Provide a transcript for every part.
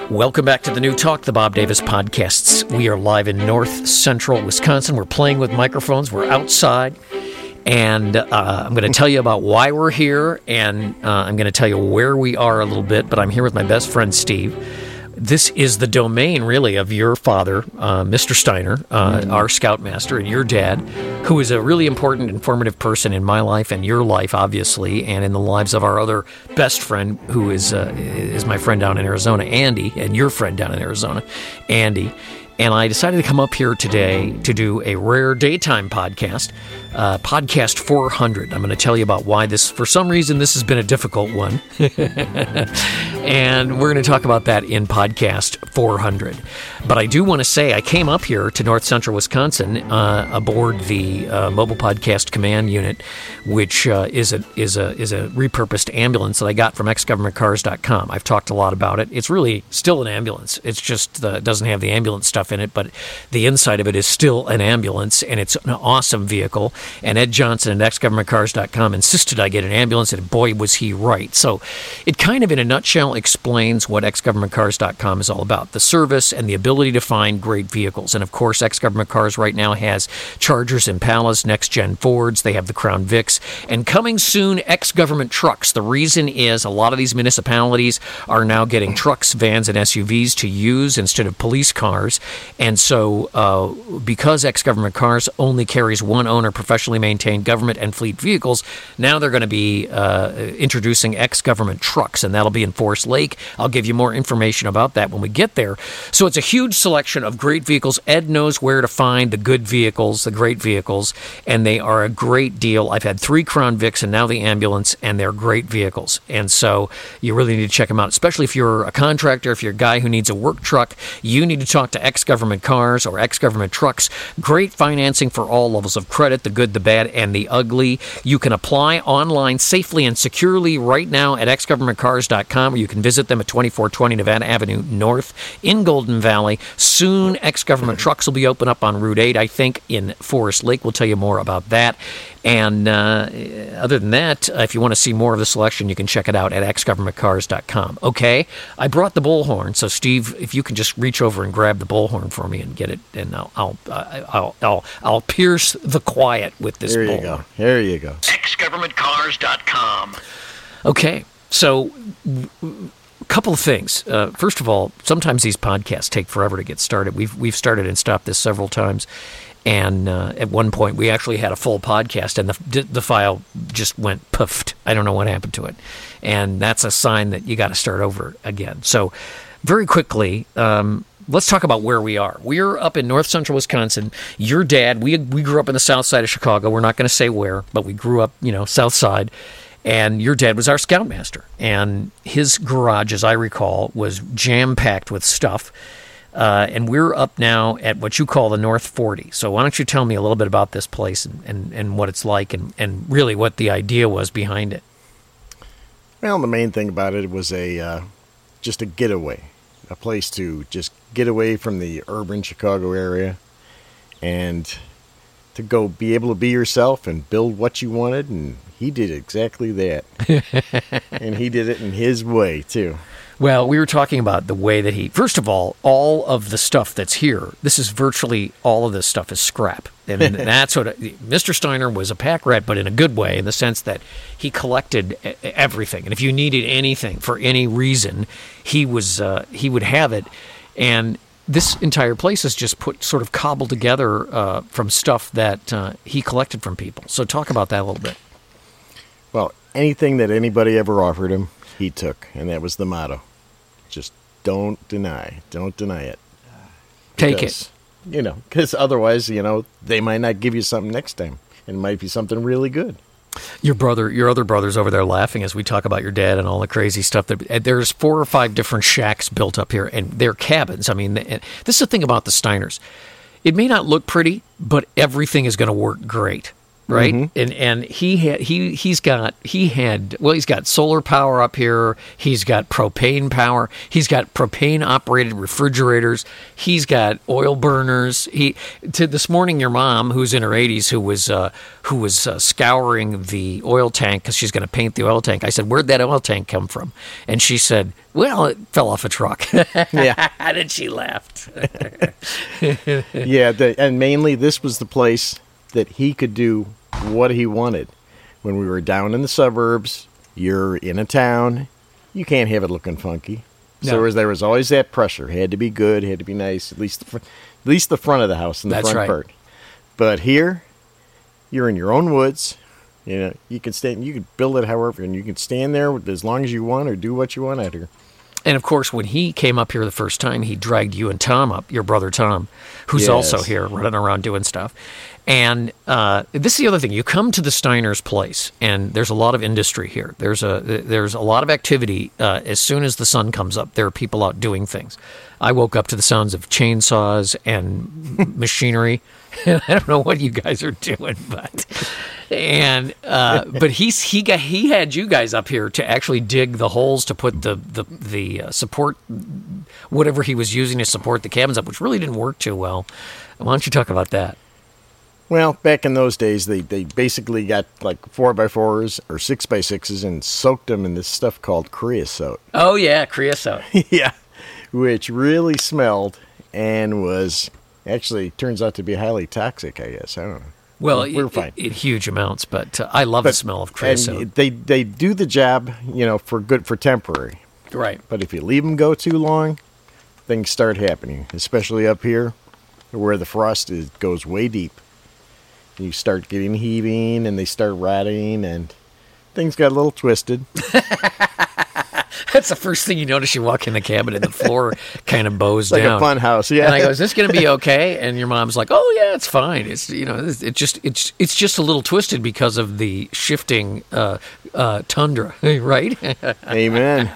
Welcome back to the New Talk, the Bob Davis Podcasts. We are live in north central Wisconsin. We're playing with microphones. We're outside. And I'm going to tell you about why we're here, and I'm going to tell you where we are a little bit. But I'm here with my best friend, Steve. This is the domain, really, of your father, Mr. Steiner, our scoutmaster, and your dad, who is a really important, informative person in my life and your life, obviously, and in the lives of our other best friend, who is my friend down in Arizona, Andy, and your friend down in Arizona, Andy. And I decided to come up here today to do a rare daytime podcast, podcast 400. I'm going to tell you about why this, for some reason, this has been a difficult one. And we're going to talk about that in podcast 400. But I do want to say I came up here to north central Wisconsin aboard the Mobile Podcast Command Unit, which is a repurposed ambulance that I got from xgovernmentcars.com. I've talked a lot about it. It's really still an ambulance. It's just doesn't have the ambulance stuff in it, but the inside of it is still an ambulance, and it's an awesome vehicle. And Ed Johnson at xgovernmentcars.com insisted I get an ambulance, and boy, was he right. So it kind of, in a nutshell, explains what xgovernmentcars.com is all about, the service and the ability to find great vehicles. And of course, X-Government Cars right now has Chargers, Impalas, next-gen Fords. They have the Crown Vics. And coming soon, X-Government trucks. The reason is a lot of these municipalities are now getting trucks, vans, and SUVs to use instead of police cars. And so because X-Government Cars only carries one owner, professionally maintained government and fleet vehicles, now they're going to be introducing X-Government trucks, and that'll be in Forest Lake. I'll give you more information about that when we get there. So it's a huge selection of great vehicles. Ed knows where to find the good vehicles, the great vehicles, and they are a great deal. I've had 3 Crown Vics and now the ambulance, and they're great vehicles. And so you really need to check them out, especially if you're a contractor, if you're a guy who needs a work truck. You need to talk to X-Government Cars or X-Government Trucks. Great financing for all levels of credit, the good, the bad, and the ugly. You can apply online safely and securely right now at xgovernmentcars.com, or you can visit them at 2420 Nevada Avenue North in Golden Valley. Soon, X-Government Trucks will be open up on Route 8, I think, in Forest Lake. We'll tell you more about that. And other than that, if you want to see more of the selection, you can check it out at xgovernmentcars.com. Okay, I brought the bullhorn, so Steve, if you can just reach over and grab the bullhorn for me and get it, and I'll pierce the quiet with this bullhorn. There you go. xgovernmentcars.com. Okay, so a couple of things. First of all, sometimes these podcasts take forever to get started. We've started and stopped this several times. And at one point, we actually had a full podcast, and the file just went poofed. I don't know what happened to it. And that's a sign that you got to start over again. So very quickly, let's talk about where we are. We're up in north central Wisconsin. Your dad, we grew up in the south side of Chicago. We're not going to say where, but we grew up, south side. And your dad was our scoutmaster. And his garage, as I recall, was jam-packed with stuff. And we're up now at what you call the North 40. So why don't you tell me a little bit about this place and what it's like and really what the idea was behind it? Well, the main thing about it was just a getaway, a place to just get away from the urban Chicago area and to go be able to be yourself and build what you wanted. And he did exactly that. And he did it in his way, too. Well, we were talking about the way that first of all of the stuff that's here, this is virtually all of this stuff is scrap. And that's what Mr. Steiner was a pack rat, but in a good way, in the sense that he collected everything. And if you needed anything for any reason, he would have it. And this entire place is just sort of cobbled together from stuff that he collected from people. So talk about that a little bit. Well, anything that anybody ever offered him, he took, and that was the motto. Just don't deny it. Take it. Because otherwise, they might not give you something next time. It might be something really good. Your other brother's over there laughing as we talk about your dad and all the crazy stuff. There's 4 or 5 different shacks built up here, and they're cabins. I mean, this is the thing about the Steiners. It may not look pretty, but everything is going to work great. right? Mm-hmm. And he's got solar power up here. He's got propane power. He's got propane operated refrigerators. He's got oil burners. This morning, your mom, who's in her 80s, who was scouring the oil tank because she's going to paint the oil tank. I said, "Where'd that oil tank come from?" And she said, "Well, it fell off a truck." Yeah. And she laughed. Yeah, and mainly this was the place that he could do what he wanted. When we were down in the suburbs, you're in a town, you can't have it looking funky. No. So there was always that pressure. It had to be good, had to be nice, at least the front of the house and the That's front right. part. But here, you're in your own woods. You know, you can build it however, and you can stand there as long as you want or do what you want out here. And, of course, when he came up here the first time, he dragged you and Tom up, your brother Tom, who's Yes. also here running around doing stuff. And this is the other thing. You come to the Steiner's place, and there's a lot of industry here. There's a lot of activity. As soon as the sun comes up, there are people out doing things. I woke up to the sounds of chainsaws and machinery. I don't know what you guys are doing, but he had you guys up here to actually dig the holes to put the support, whatever he was using to support the cabins up, which really didn't work too well. Why don't you talk about that? Well, back in those days, they basically got like 4x4s or 6x6s and soaked them in this stuff called creosote. Oh yeah, creosote. Yeah, which really smelled and was actually turns out to be highly toxic, I guess. I don't know. Well, we're fine. in huge amounts, but I love the smell of creosote. And they do the job, for temporary. Right. But if you leave them go too long, things start happening, especially up here where the frost goes way deep. You start getting heaving, and they start rotting, and things got a little twisted. That's the first thing you notice. You walk in the cabin, and the floor kind of bows Like down. a fun house, yeah. And I go, "Is this going to be okay?" And your mom's like, "Oh yeah, it's fine. It's it's just a little twisted because of the shifting tundra, right?" Amen.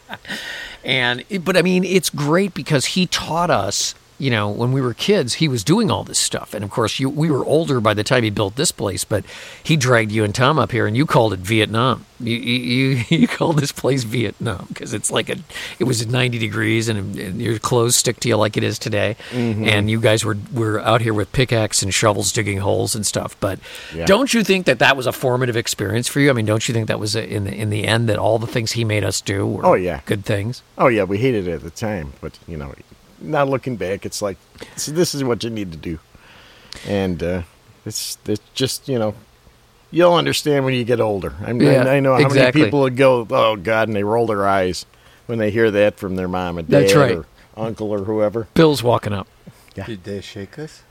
But I mean, it's great because he taught us. When we were kids, he was doing all this stuff. And, of course, we were older by the time he built this place, but he dragged you and Tom up here, and you called it Vietnam. You called this place Vietnam because it's like it was 90 degrees, and your clothes stick to you like it is today. Mm-hmm. And you guys were out here with pickaxe and shovels digging holes and stuff. But Don't you think that was a formative experience for you? I mean, don't you think that was, in the end, that all the things he made us do were good things? Oh, yeah, we hated it at the time, but, now looking back, it's like, this is what you need to do. And it's just, you'll understand when you get older. I know how many people would go, "Oh, God," and they roll their eyes when they hear that from their mom and dad. That's right. Or uncle or whoever. Bill's walking up. Yeah. Did they shake us?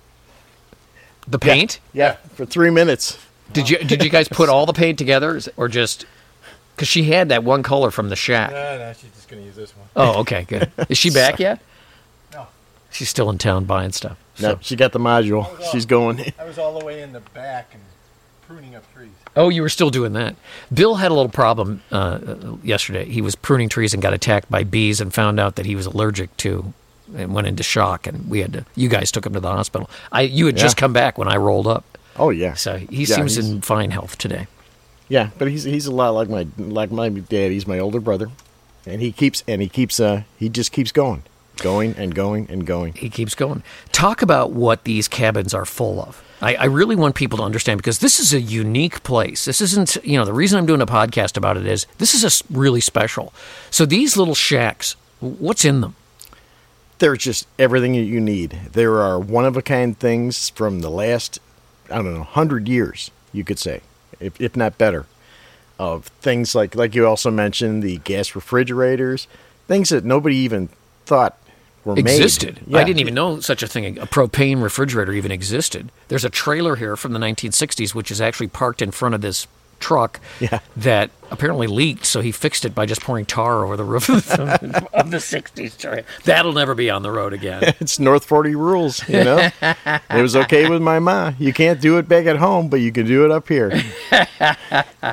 The paint? Yeah, for 3 minutes. Did you guys put all the paint together, or just... Because she had that one color from the shack. No, she's just going to use this one. Oh, okay, good. Is she back yet? No. She's still in town buying stuff. No, she got the module. She's going. I was all the way in the back and pruning up trees. Oh, you were still doing that. Bill had a little problem yesterday. He was pruning trees and got attacked by bees and found out that he was allergic to, and went into shock. And you guys took him to the hospital. You had just come back when I rolled up. Oh yeah. So he seems in fine health today. Yeah, but he's a lot like my dad. He's my older brother, and he just keeps going and going and going. He keeps going. Talk about what these cabins are full of. I really want people to understand, because this is a unique place. This isn't, the reason I'm doing a podcast about it is this is really special. So these little shacks, what's in them? They're just everything that you need. There are one-of-a-kind things from the last, 100 years, you could say, if not better, of things like you also mentioned, the gas refrigerators, things that nobody even thought were existed. Made. Yeah. I didn't even know such a thing. A propane refrigerator even existed. There's a trailer here from the 1960s, which is actually parked in front of this truck that apparently leaked, so he fixed it by just pouring tar over the roof of the 60s trailer. That'll never be on the road again. It's North 40 rules, It was okay with my ma. You can't do it back at home, but you can do it up here.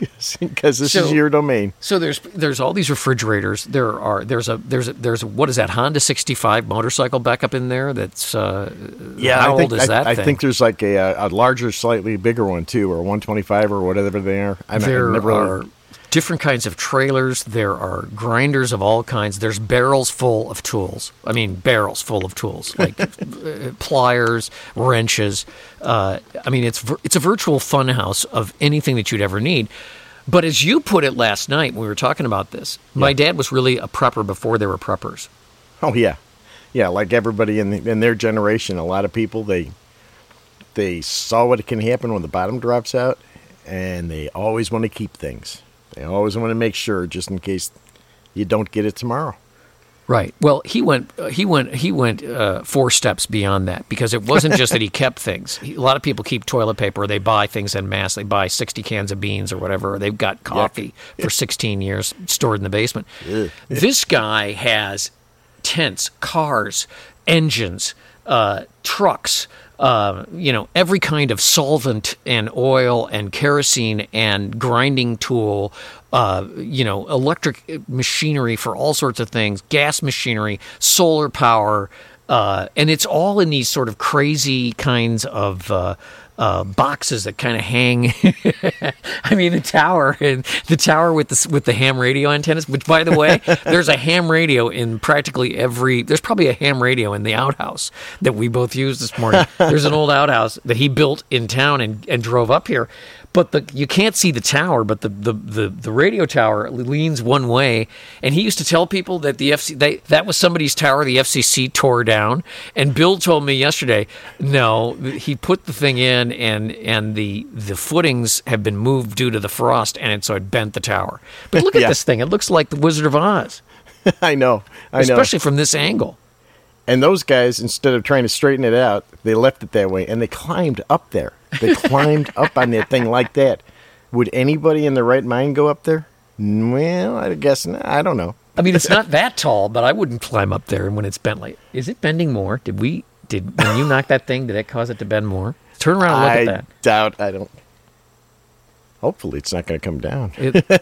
because this is your domain. So there's all these refrigerators. There's a what is that Honda 65 motorcycle back up in there? That's how old is that thing? I think there's like a larger, slightly bigger one too, or 125 or whatever they are. There are different kinds of trailers. There are grinders of all kinds. There's barrels full of tools. I mean, barrels full of tools like pliers, wrenches. It's a virtual funhouse of anything that you'd ever need. But as you put it last night when we were talking about this, my dad was really a prepper before there were preppers. Oh yeah, yeah. Like everybody in their generation, a lot of people they saw what can happen when the bottom drops out, and they always want to keep things. They always want to make sure, just in case you don't get it tomorrow. Right. Well, he went 4 steps beyond that, because it wasn't just that he kept things. A lot of people keep toilet paper. Or they buy things en masse. They buy 60 cans of beans or whatever. Or they've got coffee for 16 years stored in the basement. This guy has tents, cars, engines, trucks. Every kind of solvent and oil and kerosene and grinding tool, electric machinery for all sorts of things, gas machinery, solar power, and it's all in these sort of crazy kinds of boxes that kind of hang. I mean, the tower with the ham radio antennas. Which, by the way, there's a ham radio in practically every. There's probably a ham radio in the outhouse that we both used this morning. There's an old outhouse that he built in town and drove up here. But you can't see the tower, but the radio tower leans one way. And he used to tell people that that was somebody's tower the FCC tore down. And Bill told me yesterday, no, he put the thing in, and the footings have been moved due to the frost, and so it bent the tower. But look at this thing; it looks like the Wizard of Oz. I know, especially from this angle. And those guys, instead of trying to straighten it out, they left it that way, and they climbed up there. They climbed up on that thing like that. Would anybody in their right mind go up there? Well, I guess not. I don't know. I mean, it's not that tall, but I wouldn't climb up there when it's bent. Like, is it bending more? When you knock that thing, did it cause it to bend more? Turn around and look at that. I doubt. I don't. Hopefully, it's not going to come down.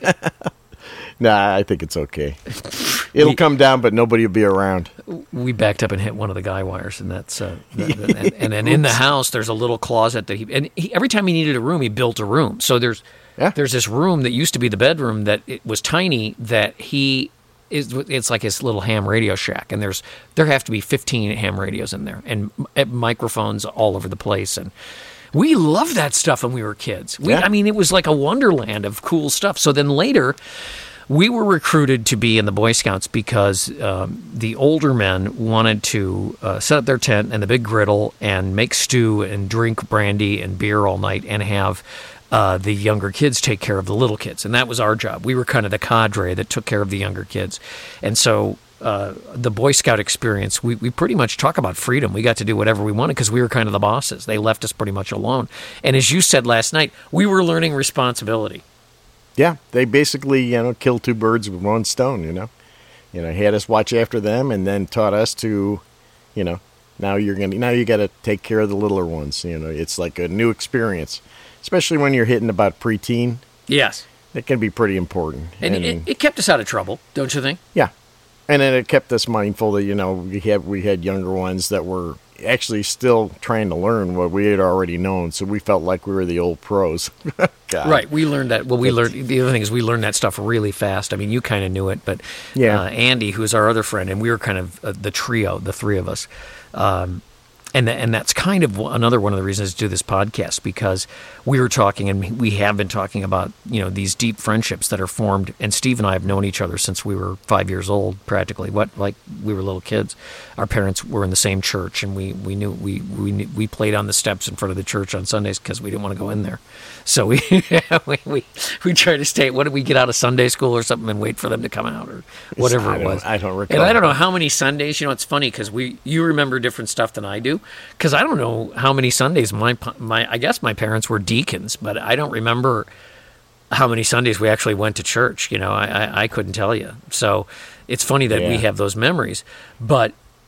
Nah, I think it's okay. It'll come down, but nobody will be around. We backed up and hit one of the guy wires, and that's and then in the house there's a little closet that he every time he needed a room, he built a room. So there's this room that used to be the bedroom that it was tiny that it's like his little ham radio shack, and there have to be 15 ham radios in there and microphones all over the place, and we loved that stuff when we were kids. I mean, it was like a wonderland of cool stuff. So then later, we were recruited to be in the Boy Scouts because the older men wanted to set up their tent and the big griddle and make stew and drink brandy and beer all night and have the younger kids take care of the little kids. And that was our job. We were kind of the cadre that took care of the younger kids. And so the Boy Scout experience, we pretty much talk about freedom. We got to do whatever we wanted because we were kind of the bosses. They left us pretty much alone. And as you said last night, we were learning responsibility. Yeah, they basically, killed 2 birds with 1 stone, had us watch after them and then taught us to, now you got to take care of the littler ones. It's like a new experience, especially when you're hitting about preteen. Yes. It can be pretty important. And it kept us out of trouble, don't you think? Yeah. And then it kept us mindful that, we had younger ones that were actually still trying to learn what we had already known, so we felt like we were the old pros. Right, we learned that. Well, the other thing is we learned that stuff really fast. I mean, you kind of knew it, but Andy, who's our other friend, and we were kind of the trio, the 3 of us. And that's kind of another one of the reasons to do this podcast, because we were talking, and we have been talking about, these deep friendships that are formed. And Steve and I have known each other since we were 5 years old, practically. Like we were little kids. Our parents were in the same church, and we knew we played on the steps in front of the church on Sundays because we didn't want to go in there. So we tried to stay. What did we get out of Sunday school or something and wait for them to come out or whatever it was? I don't recall. And I don't know how many Sundays. It's funny because you remember different stuff than I do. Because I don't know how many Sundays I guess my parents were deacons, but I don't remember how many Sundays we actually went to church. I couldn't tell you. So it's funny that we have those memories. But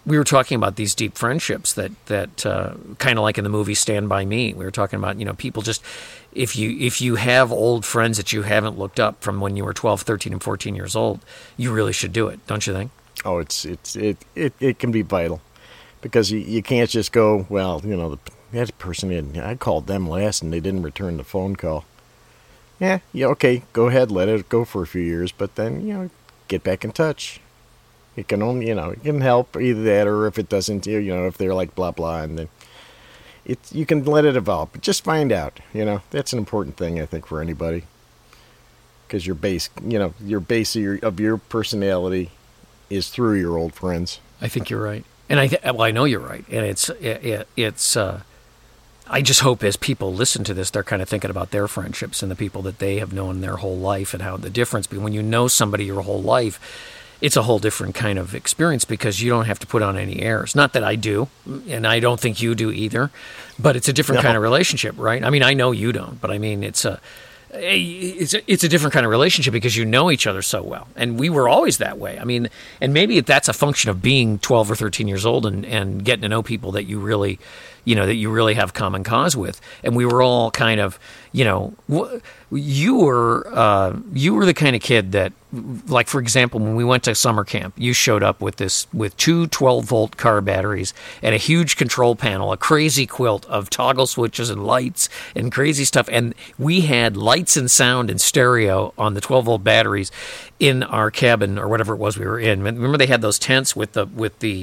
we were talking about these deep friendships that kind of like in the movie Stand By Me. We were talking about, people just, if you have old friends that you haven't looked up from when you were 12, 13, and 14 years old, you really should do it, don't you think? Oh, it can be vital, because you can't just go, well, that person, I called them last and they didn't return the phone call. Yeah, okay, go ahead, let it go for a few years, but then, get back in touch. It can only, it can help, either that, or if it doesn't, if they're like blah blah, and then you can let it evolve. But just find out, that's an important thing, I think, for anybody, because your base of your personality is through your old friends. I think you're right, and I know you're right, and it's. I just hope as people listen to this, they're kind of thinking about their friendships and the people that they have known their whole life, and how the difference. But when you know somebody your whole life, it's a whole different kind of experience, because you don't have to put on any airs. Not that I do, and I don't think you do either, but it's a different kind of relationship, right? I mean, I know you don't, but I mean, it's a different kind of relationship, because you know each other so well. And we were always that way. I mean, and maybe that's a function of being 12 or 13 years old and getting to know people that you really, that you really have common cause with. And we were all kind of, you were the kind of kid that, like, for example, when we went to summer camp, you showed up with two 12-volt car batteries and a huge control panel, a crazy quilt of toggle switches and lights and crazy stuff. And we had lights and sound and stereo on the 12-volt batteries in our cabin, or whatever it was we were in. Remember, they had those tents with the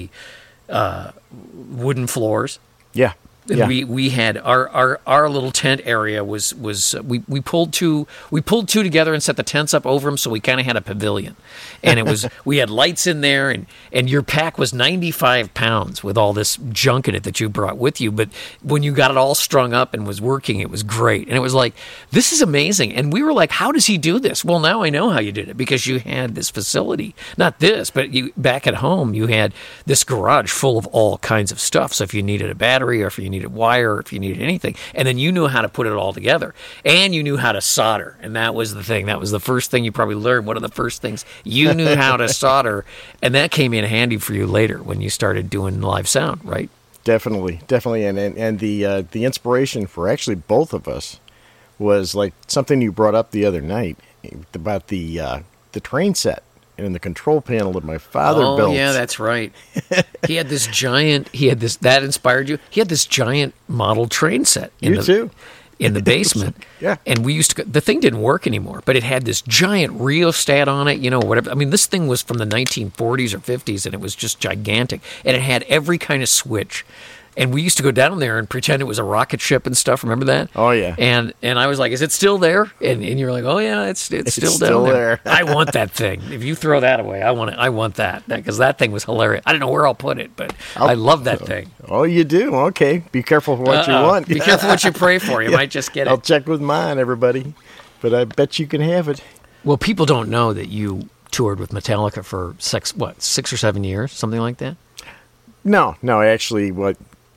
wooden floors? Yeah. Yeah. We had our little tent area was we pulled two together and set the tents up over them, so we kind of had a pavilion, and it was we had lights in there, and your pack was 95 pounds with all this junk in it that you brought with you. But when you got it all strung up and was working, it was great, and it was like, this is amazing. And we were like, how does he do this? Well, now I know how you did it, because you had this facility, not this, but you back at home, you had this garage full of all kinds of stuff. So if you needed a battery, or if you needed wire, or if you needed anything, and then you knew how to put it all together, and you knew how to solder, and that was the thing. That was the first thing you probably learned. One of the first things you knew how to solder, and that came in handy for you later when you started doing live sound, right? Definitely, and the inspiration for actually both of us was like something you brought up the other night about the train set and the control panel that my father built. Oh, yeah, that's right. He had this that inspired you. He had this giant model train set. Too. In the basement. Yeah. And we used to, the thing didn't work anymore, but it had this giant rheostat on it, whatever. I mean, this thing was from the 1940s or 50s, and it was just gigantic. And it had every kind of switch. And we used to go down there and pretend it was a rocket ship and stuff. Remember that? Oh, yeah. And I was like, is it still there? And you're like, oh, yeah, it's still down there. I want that thing. If you throw that away, I want that, because that thing was hilarious. I don't know where I'll put it, but I love that thing. Oh, you do? Okay. Be careful for what you want. Be careful what you pray for. You might just get it. I'll check with mine, everybody. But I bet you can have it. Well, people don't know that you toured with Metallica for 6 or 7 years, something like that? No. Actually, what...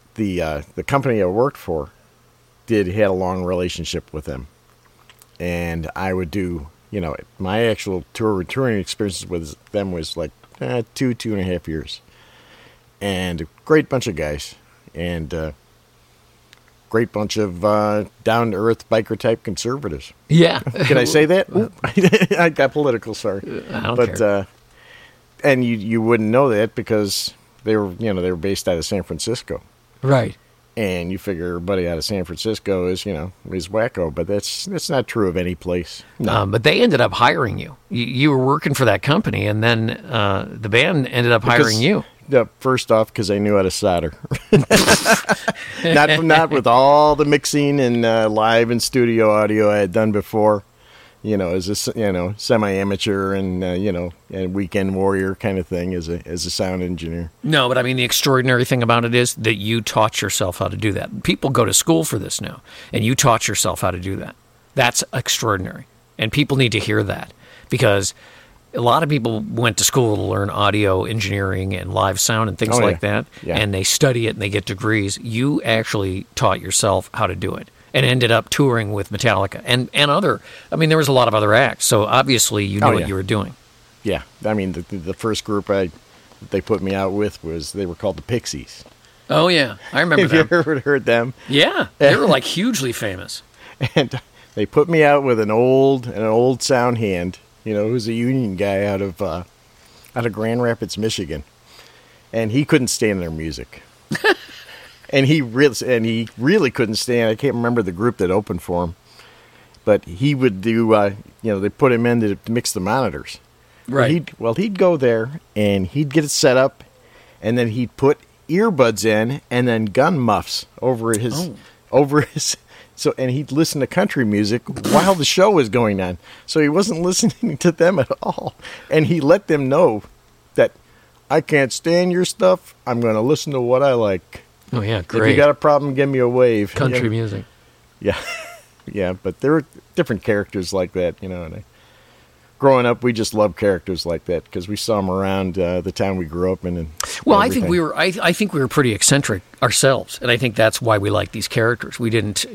The company I worked for had a long relationship with them, and I would do, my actual touring experiences with them was like 2.5 years, and a great bunch of guys, and great bunch of down to earth biker type conservatives. Yeah, can I say that? I got political, sorry. I don't care. And you wouldn't know that because they were based out of San Francisco. Right. And you figure everybody out of San Francisco is wacko, but that's not true of any place. No. But they ended up hiring you. You were working for that company, and then the band ended up hiring you. First off, because I knew how to solder. not with all the mixing and live and studio audio I had done before. As a semi-amateur and and weekend warrior kind of thing as a sound engineer. No, but I mean the extraordinary thing about it is that you taught yourself how to do that. People go to school for this now, and you taught yourself how to do that. That's extraordinary, and people need to hear that, because a lot of people went to school to learn audio engineering and live sound and things like that, and they study it and they get degrees. You actually taught yourself how to do it. And ended up touring with Metallica and other. I mean, there was a lot of other acts, so obviously you knew what you were doing. Yeah, I mean, the first group I that they put me out with they were called the Pixies. Oh yeah, I remember Have them. you ever heard them? Yeah, they were like hugely famous. And they put me out with an old sound hand, who's a union guy out of Grand Rapids, Michigan, and he couldn't stand their music. And he really couldn't stand. I can't remember the group that opened for him, but he would do. They put him in to mix the monitors. Right. He'd go there and he'd get it set up, and then he'd put earbuds in and then gun muffs over his. So, and he'd listen to country music while the show was going on. So he wasn't listening to them at all. And he let them know that I can't stand your stuff. I'm going to listen to what I like. Oh, yeah, great. If you got a problem, give me a wave. Country music. Yeah. Yeah, but there were different characters like that, and growing up, we just loved characters like that because we saw them around the town we grew up in. And well, everything. I think we were pretty eccentric ourselves, and I think that's why we liked these characters. We didn't,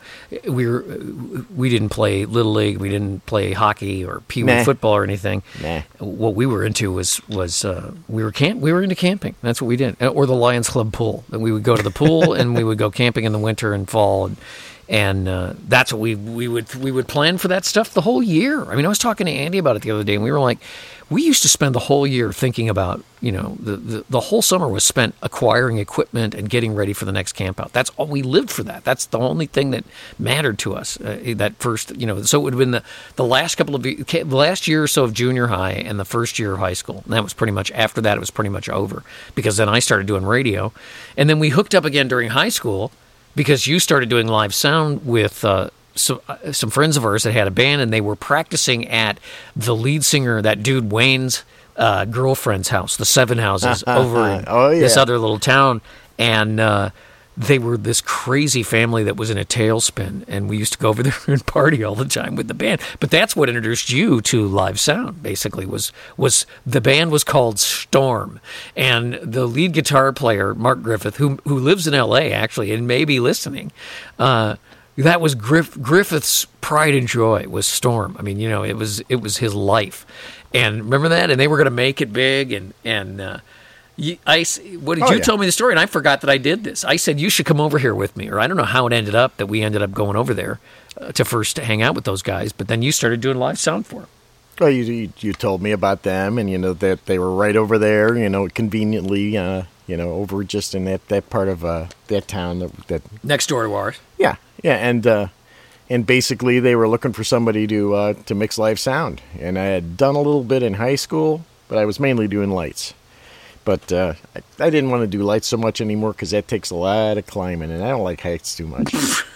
we didn't play Little League, we didn't play hockey or Pee Wee football or anything. Nah. What we were into was we were into camping. That's what we did, or the Lions Club pool. And we would go to the pool and we would go camping in the winter and fall. And that's what we would plan for that stuff the whole year. I mean, I was talking to Andy about it the other day, and we were like, we used to spend the whole year thinking about, the whole summer was spent acquiring equipment and getting ready for the next camp out. That's all we lived for. That's the only thing that mattered to us. That first, so it would have been the last couple of the last year or so of junior high and the first year of high school. And that was pretty much after that. It was pretty much over because then I started doing radio, and then we hooked up again during high school. Because you started doing live sound with some friends of ours that had a band, and they were practicing at the lead singer, that dude Wayne's girlfriend's house, the Seven Houses, over in this other little town. And they were this crazy family that was in a tailspin, and we used to go over there and party all the time with the band. But that's what introduced you to live sound, basically, was the band was called Storm. And the lead guitar player, Mark Griffith, who lives in L.A., actually, and may be listening, that was Griffith's pride and joy, was Storm. I mean, it was his life. And remember that? And they were going to make it big, and you told me the story, and I forgot that I did this. I said, you should come over here with me, or I don't know how it ended up that we ended up going over there to first hang out with those guys, but then you started doing live sound for them. Well, you told me about them, and that they were right over there, conveniently, over just in that part of that town that next door to ours. Yeah, and basically they were looking for somebody to mix live sound, and I had done a little bit in high school, but I was mainly doing lights. But I didn't want to do lights so much anymore because that takes a lot of climbing, and I don't like heights too much.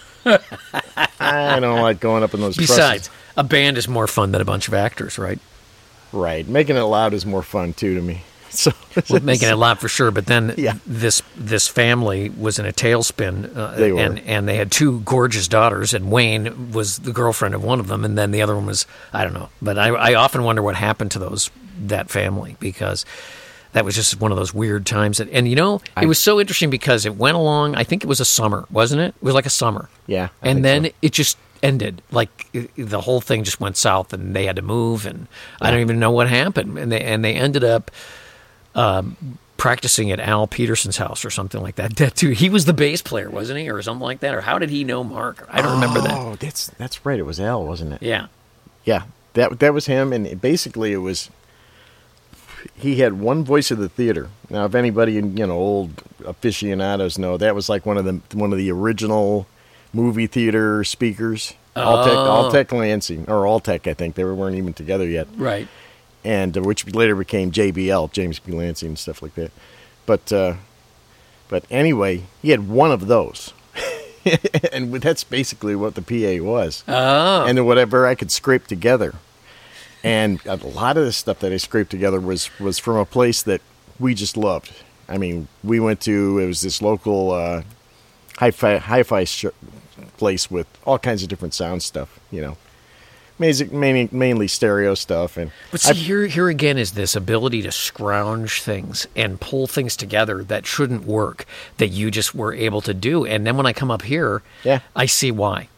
I don't like going up in those Besides, trusses. A band is more fun than a bunch of actors, right? Right. Making it loud is more fun, too, to me. So making it loud for sure, but then yeah. this family was in a tailspin, they were. and they had two gorgeous daughters, and Wayne was the girlfriend of one of them, and then the other one was, I don't know. But I often wonder what happened to that family, because that was just one of those weird times. And it was so interesting because it went along, I think it was a summer, wasn't it? It was like a summer. Yeah. And then it just ended. Like the whole thing just went south, and they had to move, and I don't even know what happened. And they ended up practicing at Al Peterson's house or something like that. That too. He was the bass player, wasn't he? Or something like that? Or how did he know Mark? I don't remember that. Oh, that's right. It was Al, wasn't it? Yeah. Yeah. That was him, and basically it was... He had one voice of the theater. Now, if anybody, old aficionados know, that was like one of the original movie theater speakers. Alltech Lansing, or Alltech, I think. They weren't even together yet. Right. And which later became JBL, James B. Lansing, and stuff like that. But anyway, he had one of those. And that's basically what the PA was. Oh. And then whatever I could scrape together. And a lot of the stuff that I scraped together was from a place that we just loved. I mean, we went to, it was this local hi-fi place with all kinds of different sound stuff, mainly stereo stuff. But see, here again is this ability to scrounge things and pull things together that shouldn't work, that you just were able to do. And then when I come up here, I see why.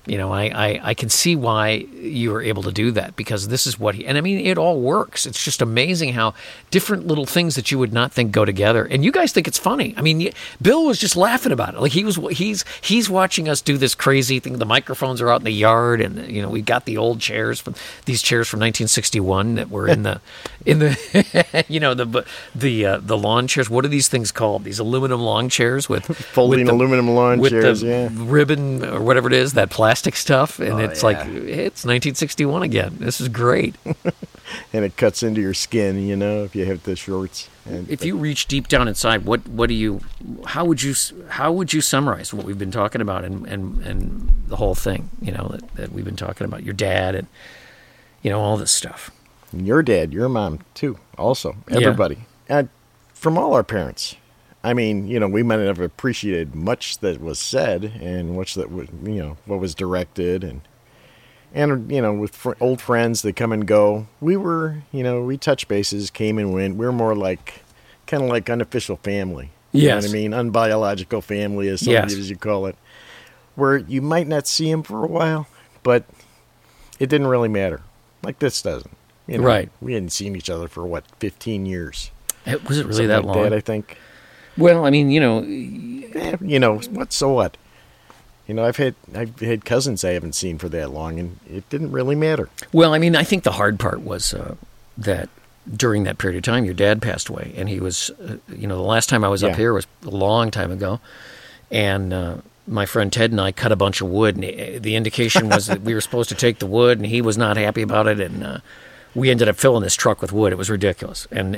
You know, I can see why you were able to do that, because this is what and I mean, it all works. It's just amazing how different little things that you would not think go together. And you guys think it's funny. I mean, Bill was just laughing about it. Like he's watching us do this crazy thing. The microphones are out in the yard, and you know, we got the old chairs from 1961 that were in the you know, the lawn chairs. What are these things called? These aluminum lawn chairs with folding aluminum lawn chairs, the ribbon or whatever it is, that plastic stuff, and it's like it's 1961 again. This is great. And it cuts into your skin, you know, if you have the shorts. And if you reach deep down inside, how would you summarize what we've been talking about and the whole thing, you know, that we've been talking about, your dad and, you know, all this stuff. Your dad, your mom too, also, everybody. And from all our parents. I mean, you know, we might not have appreciated much that was said and much that was, you know, what was directed, and you know, with old friends that come and go, we were, you know, we touched bases, came and went. We were more like, kind of like unofficial family. You know what I mean? Unbiological family, as some as you call it, where you might not see him for a while, but it didn't really matter. Like this doesn't. You know, right. We hadn't seen each other for, 15 years. Was it really that like long? That, I think. Well, I mean, you know, you know what? So what? You know, I've had cousins I haven't seen for that long, and it didn't really matter. Well, I mean, I think the hard part was that during that period of time, your dad passed away, and he was, you know, the last time I was up here was a long time ago, and my friend Ted and I cut a bunch of wood, and the indication was that we were supposed to take the wood, and he was not happy about it, and we ended up filling this truck with wood. It was ridiculous, and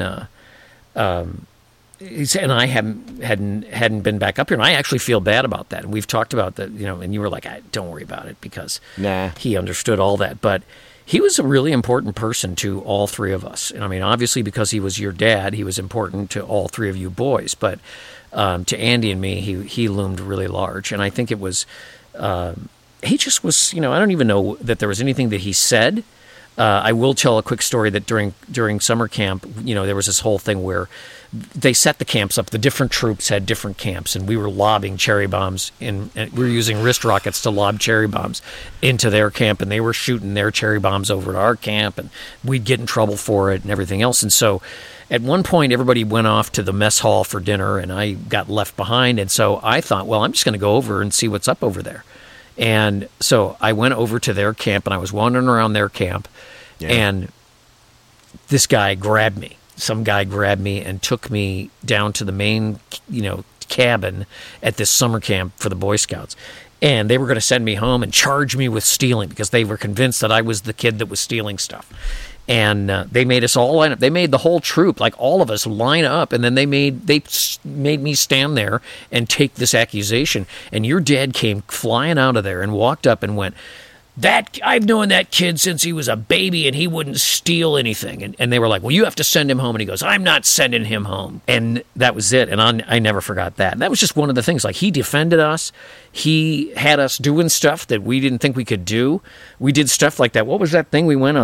I hadn't been back up here, and I actually feel bad about that. And we've talked about that, you know. And you were like, "Don't worry about it," because he understood all that. But he was a really important person to all three of us. And I mean, obviously, because he was your dad, he was important to all three of you boys. But to Andy and me, he loomed really large. And I think it was he just was. You know, I don't even know that there was anything that he said. I will tell a quick story that during summer camp, you know, there was this whole thing where they set the camps up. The different troops had different camps, and we were lobbing cherry bombs and we were using wrist rockets to lob cherry bombs into their camp, and they were shooting their cherry bombs over at our camp, and we'd get in trouble for it and everything else. And so at one point, everybody went off to the mess hall for dinner, and I got left behind. And so I thought, well, I'm just going to go over and see what's up over there. And so I went over to their camp, and I was wandering around their camp, and this guy grabbed me. Some guy grabbed me and took me down to the main, you know, cabin at this summer camp for the Boy Scouts. And they were going to send me home and charge me with stealing because they were convinced that I was the kid that was stealing stuff. And they made us all line up. They made the whole troop, like all of us, line up. And then they made me stand there and take this accusation. And your dad came flying out of there and walked up and went, I've known that kid since he was a baby, and he wouldn't steal anything. And they were like, well, you have to send him home. And he goes, I'm not sending him home. And that was it. And I never forgot that. And that was just one of the things. Like, he defended us. He had us doing stuff that we didn't think we could do. We did stuff like that. What was that thing we went on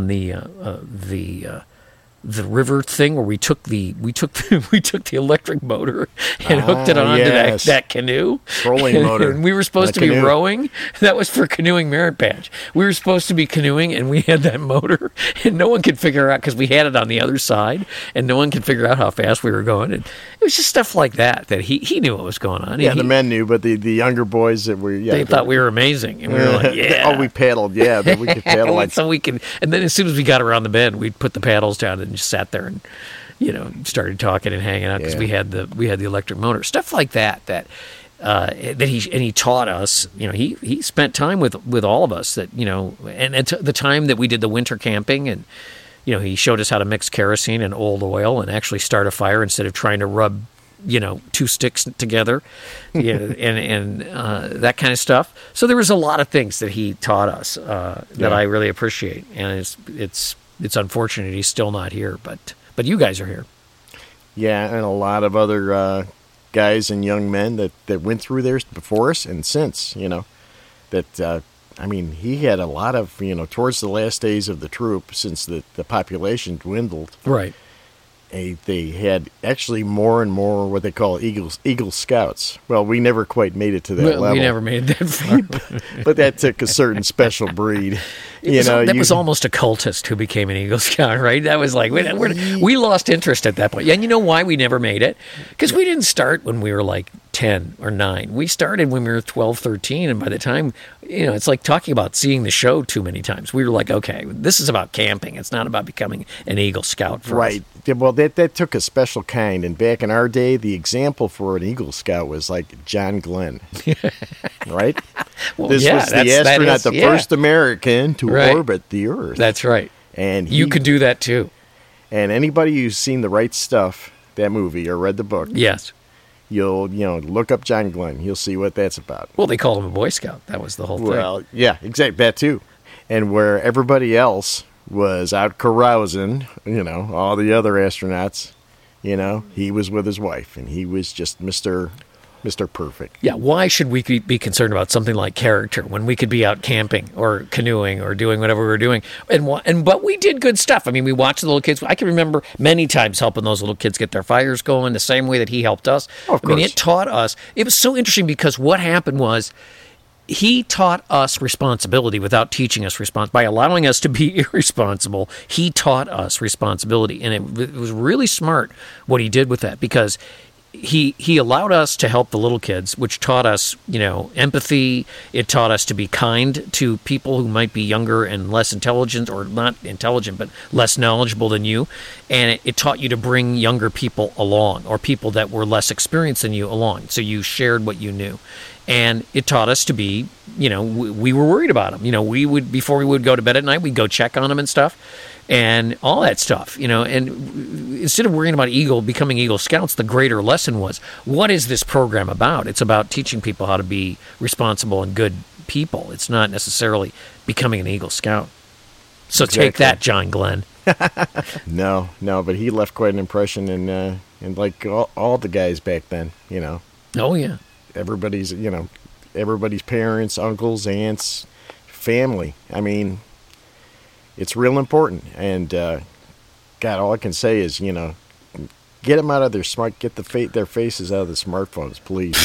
the river thing where we took the electric motor and hooked it onto that canoe. Trolling motor. And we were supposed to be rowing. That was for canoeing merit badge. We were supposed to be canoeing, and we had that motor, and no one could figure out, because we had it on the other side, and no one could figure out how fast we were going. And it was just stuff like that he knew what was going on. Yeah, the men knew, but the younger boys that were they thought we were amazing, and we were like, yeah. We paddled, that we could paddle like so we can. And then as soon as we got around the bend, we'd put the paddles down and just sat there and, you know, started talking and hanging out because we had the electric motor, stuff like that he taught us. You know, he spent time with all of us, that, you know, and at the time that we did the winter camping, and, you know, he showed us how to mix kerosene and old oil and actually start a fire instead of trying to rub, you know, two sticks together, and that kind of stuff. So there was a lot of things that he taught us that I really appreciate, and it's unfortunate he's still not here, but you guys are here. Yeah, and a lot of other guys and young men that went through there before us and since, you know, that, I mean, he had a lot of, you know, towards the last days of the troop, since the population dwindled. Right. they had actually more and more what they call Eagle Scouts. Well, we never quite made it to that level. We never made it that far. But that took a certain special breed. That was almost a cultist who became an Eagle Scout, right? That was like, we lost interest at that point. Yeah, and you know why we never made it? Because we didn't start when we were like 10 or 9. We started when we were 12, 13, and by the time, it's like talking about seeing the show too many times. We were like, okay, this is about camping. It's not about becoming an Eagle Scout for right. us. Well, that took a special kind, and back in our day, the example for an Eagle Scout was like John Glenn, right? Well, this was the astronaut, the first American to orbit the Earth. That's right. And you could do that too. And anybody who's seen The Right Stuff, that movie, or read the book, yes, you'll look up John Glenn. You'll see what that's about. Well, they called him a Boy Scout. That was the whole thing. Well, yeah, exactly, that too. And where everybody else was out carousing, all the other astronauts, he was with his wife, and he was just Mr. Perfect. Yeah, why should we be concerned about something like character when we could be out camping or canoeing or doing whatever we were doing? But we did good stuff. I mean, we watched the little kids. I can remember many times helping those little kids get their fires going the same way that he helped us. Oh, of course. I mean, it taught us. It was so interesting because what happened was he taught us responsibility without teaching us responsibility. By allowing us to be irresponsible, he taught us responsibility. And it was really smart what he did with that, because he allowed us to help the little kids, which taught us, empathy. It taught us to be kind to people who might be younger and less intelligent, or not intelligent, but less knowledgeable than you. And it taught you to bring younger people along, or people that were less experienced than you along. So you shared what you knew. And it taught us to be, we were worried about them. We would, before we would go to bed at night, we'd go check on them and stuff, and all that stuff, and instead of worrying about becoming Eagle Scouts, the greater lesson was, what is this program about? It's about teaching people how to be responsible and good people. It's not necessarily becoming an Eagle Scout. So exactly. Take that, John Glenn. No, but he left quite an impression, and like all the guys back then, Oh, yeah. Everybody's parents, uncles, aunts, family. I mean, it's real important. And, God, all I can say is, get them out of their faces out of the smartphones, please.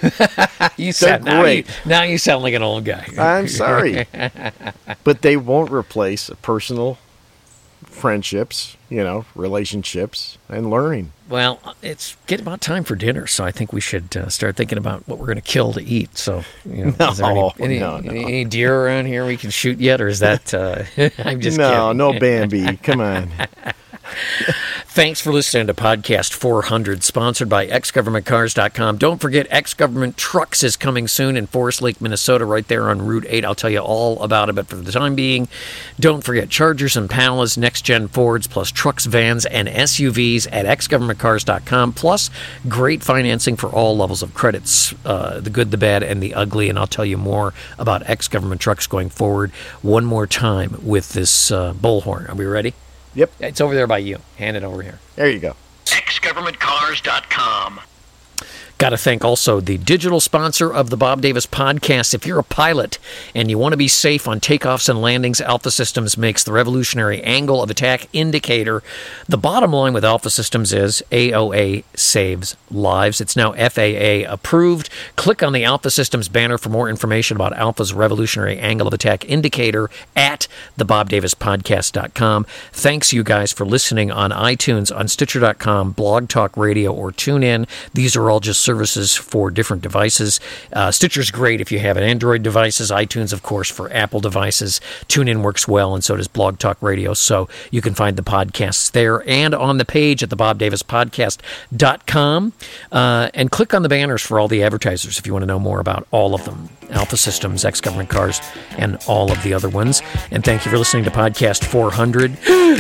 Now you sound like an old guy. I'm sorry. But they won't replace personal friendships, relationships, and learning. Well, it's getting about time for dinner, so I think we should start thinking about what we're going to kill to eat. So, is there any deer around here we can shoot yet, or is that? I'm just kidding. No Bambi. Come on. Thanks for listening to Podcast 400, sponsored by xgovernmentcars.com. Don't forget, X Government Trucks is coming soon in Forest Lake, Minnesota, right there on Route 8. I'll tell you all about it, but for the time being, don't forget Chargers and Palas, next-gen Fords, plus trucks, vans, and SUVs at xgovernmentcars.com, plus great financing for all levels of credits, the good, the bad, and the ugly, and I'll tell you more about X Government Trucks going forward one more time with this bullhorn. Are we ready? Yep. It's over there by you. Hand it over here. There you go. xgovernmentcars.com. Got to thank also the digital sponsor of the Bob Davis Podcast. If you're a pilot and you want to be safe on takeoffs and landings, Alpha Systems makes the revolutionary angle of attack indicator. The bottom line with Alpha Systems is AOA saves lives. It's now FAA approved. Click on the Alpha Systems banner for more information about Alpha's revolutionary angle of attack indicator at thebobdavispodcast.com. Thanks, you guys, for listening on iTunes, on Stitcher.com, Blog Talk Radio, or TuneIn. These are all just services for different devices. Stitcher's great if you have an Android devices. iTunes, of course, for Apple devices. TuneIn works well, and so does Blog Talk Radio. So you can find the podcasts there and on the page at thebobdavispodcast.com. And click on the banners for all the advertisers if you want to know more about all of them. Alpha Systems, X Government Cars, and all of the other ones. And thank you for listening to Podcast 400.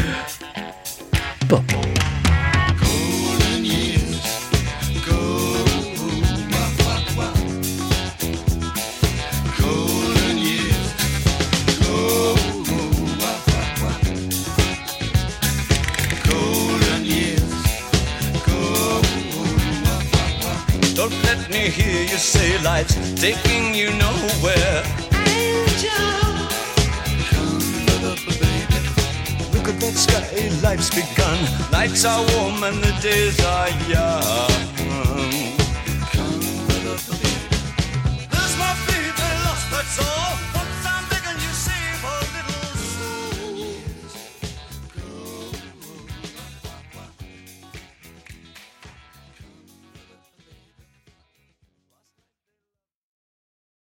Hear you say life's taking you nowhere. Angel, come, baby. Look at that sky, life's begun. Nights are warm and the days are young.